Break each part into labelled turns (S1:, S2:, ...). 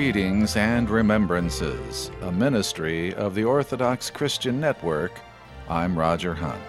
S1: Readings and Remembrances, a ministry of the Orthodox Christian Network. I'm Roger Hunt.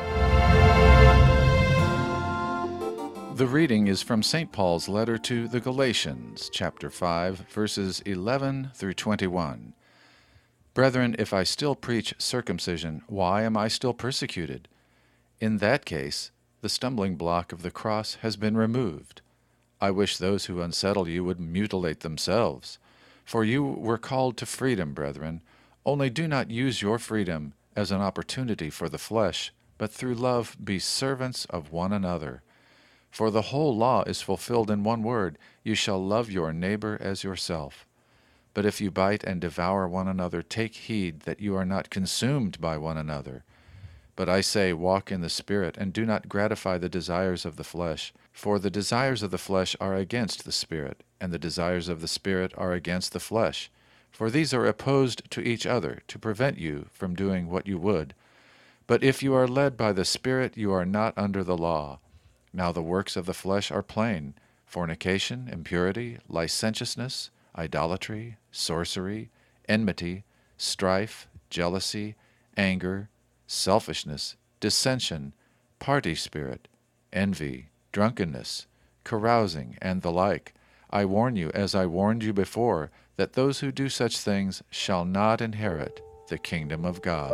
S1: The reading is from St. Paul's letter to the Galatians, chapter 5, verses 11 through 21. Brethren, if I still preach circumcision, why am I still persecuted? In that case, the stumbling block of the cross has been removed. I wish those who unsettle you would mutilate themselves. For you were called to freedom, brethren. Only do not use your freedom as an opportunity for the flesh, but through love be servants of one another. For the whole law is fulfilled in one word, you shall love your neighbor as yourself. But if you bite and devour one another, take heed that you are not consumed by one another. But I say, walk in the Spirit, and do not gratify the desires of the flesh. For the desires of the flesh are against the Spirit, and the desires of the Spirit are against the flesh. For these are opposed to each other, to prevent you from doing what you would. But if you are led by the Spirit, you are not under the law. Now the works of the flesh are plain: fornication, impurity, licentiousness, idolatry, sorcery, enmity, strife, jealousy, anger, selfishness, dissension, party spirit, envy, drunkenness, carousing, and the like. I warn you, as I warned you before, that those who do such things shall not inherit the kingdom of God.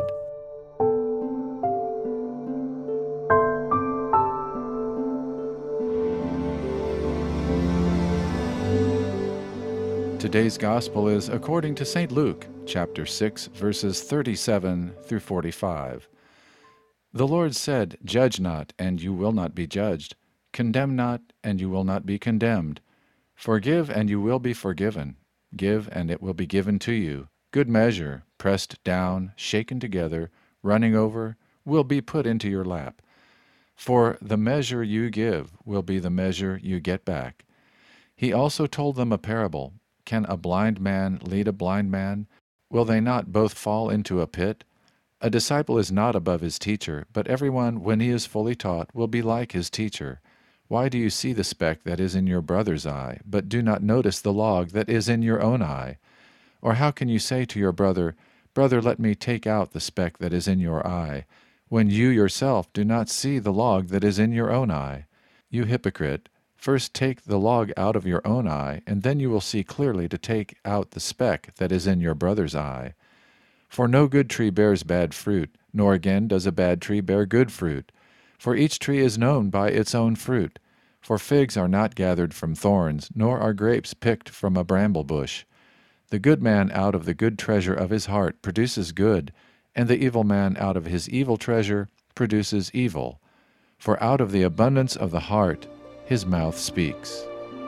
S1: Today's Gospel is according to St. Luke, chapter 6, verses 37 through 45. The Lord said, Judge not, and you will not be judged. Condemn not, and you will not be condemned. Forgive, and you will be forgiven. Give, and it will be given to you. Good measure, pressed down, shaken together, running over, will be put into your lap. For the measure you give will be the measure you get back. He also told them a parable. Can a blind man lead a blind man? Will they not both fall into a pit? A disciple is not above his teacher, but everyone, when he is fully taught, will be like his teacher. Why do you see the speck that is in your brother's eye, but do not notice the log that is in your own eye? Or how can you say to your brother, Brother, let me take out the speck that is in your eye, when you yourself do not see the log that is in your own eye? You hypocrite! First take the log out of your own eye, and then you will see clearly to take out the speck that is in your brother's eye. For no good tree bears bad fruit, nor again does a bad tree bear good fruit. For each tree is known by its own fruit. For figs are not gathered from thorns, nor are grapes picked from a bramble bush. The good man out of the good treasure of his heart produces good, and the evil man out of his evil treasure produces evil. For out of the abundance of the heart his mouth speaks.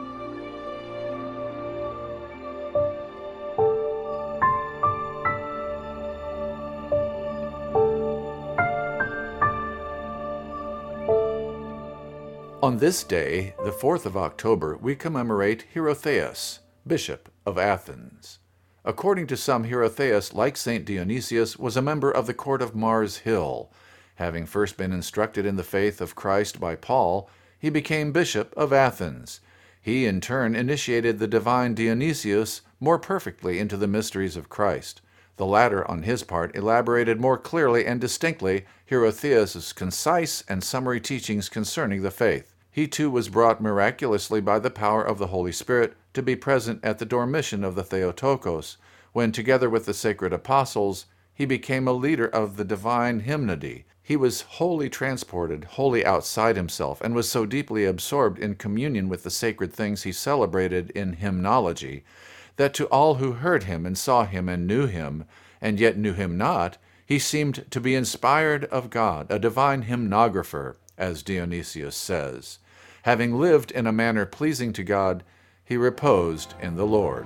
S1: On this day, the 4th of October, we commemorate Hierotheus, Bishop of Athens. According to some, Hierotheus, like St. Dionysius, was a member of the court of Mars Hill. Having first been instructed in the faith of Christ by Paul, he became Bishop of Athens. He, in turn, initiated the divine Dionysius more perfectly into the mysteries of Christ. The latter, on his part, elaborated more clearly and distinctly Hierotheus' concise and summary teachings concerning the faith. He, too, was brought miraculously by the power of the Holy Spirit to be present at the Dormition of the Theotokos, when, together with the sacred apostles, he became a leader of the divine hymnody. He was wholly transported, wholly outside himself, and was so deeply absorbed in communion with the sacred things he celebrated in hymnology, that to all who heard him and saw him and knew him, and yet knew him not, he seemed to be inspired of God, a divine hymnographer, as Dionysius says. Having lived in a manner pleasing to God, he reposed in the Lord.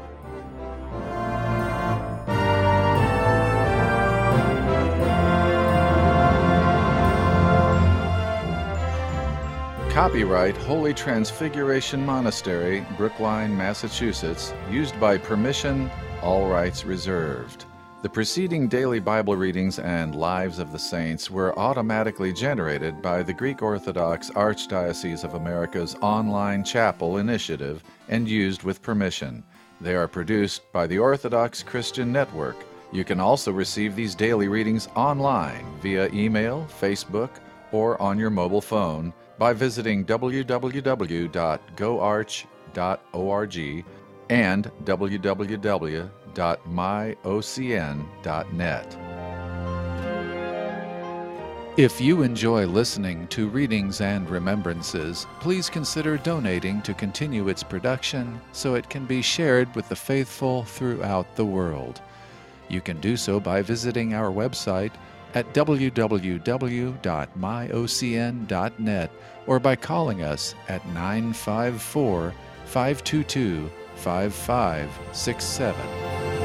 S1: Copyright Holy Transfiguration Monastery, Brookline, Massachusetts, used by permission, all rights reserved. The preceding daily Bible readings and Lives of the Saints were automatically generated by the Greek Orthodox Archdiocese of America's online chapel initiative and used with permission. They are produced by the Orthodox Christian Network. You can also receive these daily readings online via email, Facebook, or on your mobile phone by visiting www.goarch.org and www.myocn.net. If you enjoy listening to Readings and Remembrances, please consider donating to continue its production so it can be shared with the faithful throughout the world. You can do so by visiting our website at www.myocn.net or by calling us at 954-522-5567.